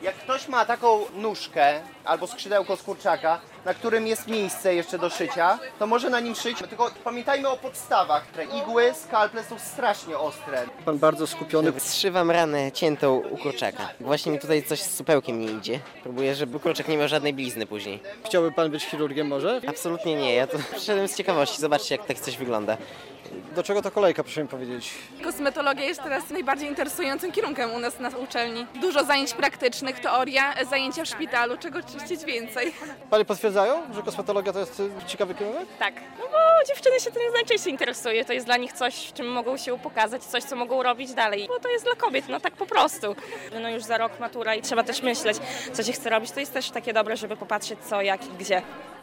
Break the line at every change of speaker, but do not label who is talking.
Jak ktoś ma taką nóżkę albo skrzydełko z kurczaka, na którym jest miejsce jeszcze do szycia, to może na nim szyć. Tylko pamiętajmy o podstawach. Igły, skalple są strasznie ostre.
Pan bardzo skupiony.
Zszywam ranę ciętą u kurczaka. Właśnie mi tutaj coś z supełkiem nie idzie. Próbuję, żeby kurczak nie miał żadnej blizny później.
Chciałby pan być chirurgiem może?
Absolutnie nie, ja tu przyszedłem z ciekawości, zobaczcie jak tak coś wygląda.
Do czego ta kolejka, proszę mi powiedzieć?
Kosmetologia jest teraz najbardziej interesującym kierunkiem u nas na uczelni. Dużo zajęć praktycznych, teoria, zajęcia w szpitalu, czego chcieć więcej.
Panie potwierdzają, że kosmetologia to jest ciekawy kierunek?
Tak, no bo dziewczyny się tym najczęściej interesuje. To jest dla nich coś, w czym mogą się pokazać, coś, co mogą robić dalej. Bo to jest dla kobiet, no tak po prostu. No już za rok matura i trzeba też myśleć, co się chce robić. To jest też takie dobre, żeby popatrzeć co, jak i gdzie.